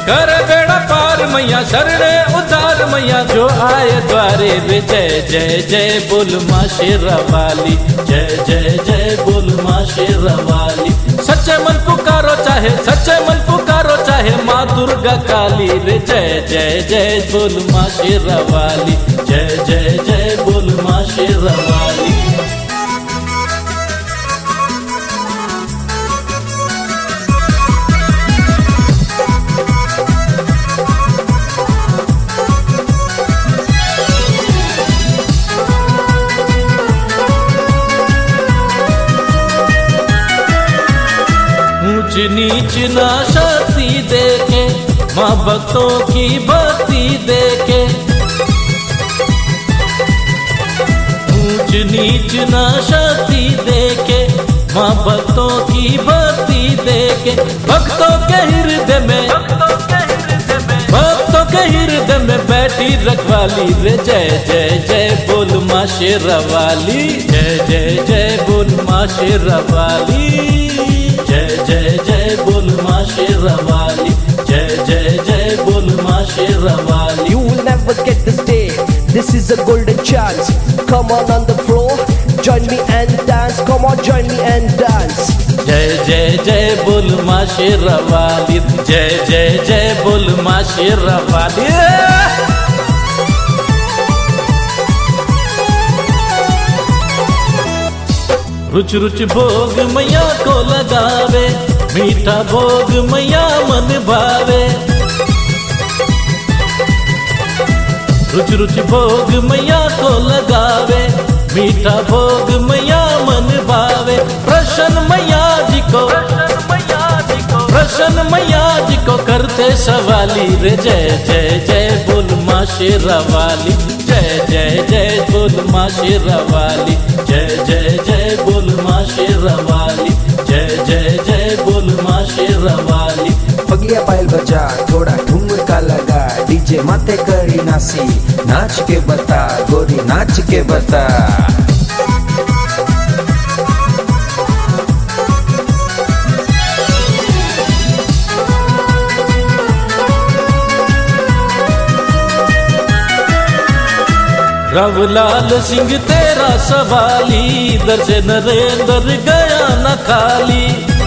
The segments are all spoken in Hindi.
कर बेड़ा पार मैया शरणे उद्धार मैया जो आए द्वारे रे जय जय जय बोल माँ शेरावाली, जय जय जय बोल माँ शेरावाली। सच्चे मन पुकारो चाहे, सच्चे मन पुकारो चाहे माँ दुर्गा काली रे जय जय जय बोल माँ शेरावाली, जय जय जय बोल माँ शेरावाली। ऊंच नीच ना शक्ति देके माँ भक्तों की भक्ति देके, ऊंच नीच ना शक्ति देके माँ भक्तों की भक्ति देके, भक्तों के हृदय में, भक्तों के हृदय में बैठी रखवाली रे जय जय जय बोल माँ शेरावाली, जय जय जय बोल माँ शेरावाली, जय जय जय बोल माँ शेरावाली, जय जय जय बोल माँ Sherawali. You will never get this day, this is a golden chance. Come on the floor, join me and dance. Come on, join me and dance. जय जय जय बोल माँ शेरावाली, जय जय जय बोल माँ शेरावाली। रुच रुच भोग मैया को लगावे, मीठा भोग मैया मन भावे। रुच रुच भोग मैया को लगावे, मीठा भोग मैया मन भावे। प्रसन्न मैया जी को, प्रसन्न मैया जी को करते सवाली रे जय जय जय बोल माँ शेरावाली, जय जय जय बोल माँ शेरावाली, जय जय जय बोल माँ शेरावाली, जय जय जय बोल माँ शेरावाली। पगलिया पायल बजा, थोड़ा ठुमका लगा, डीजे माथे करी नासी, नाच के बता गोरी नाच के बता। रवलाल सिंह तेरा सवाली, दर से नरेंद्र गया न खाली।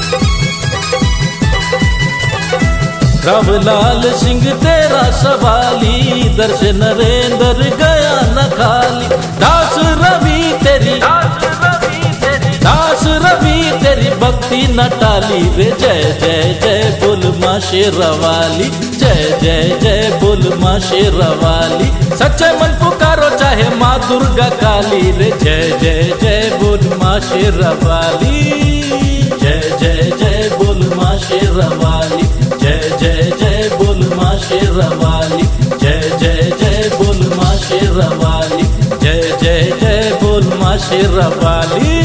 रवलाल सिंह तेरा सवाली, दर से नरेंद्र गया न खाली। दास रवि तेरी, दास रवि तेरी भक्ति न टाली रे जय जय जय बोल माँ शेरावाली, जय जय जय बोल माँ शेरावाली। सच्चे मन पुकारो चाहे माँ दुर्गा काली रे जय जय जय बोल माँ शेरावाली, जय जय जय बोल माँ शेरावाली, जय जय जय बोल माँ शेरावाली, जय जय जय बोल माँ शेरावाली, जय जय जय बोल माँ Sherawali.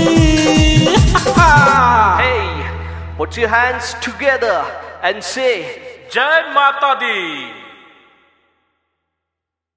Hey, put your hands together and say जय माता दी।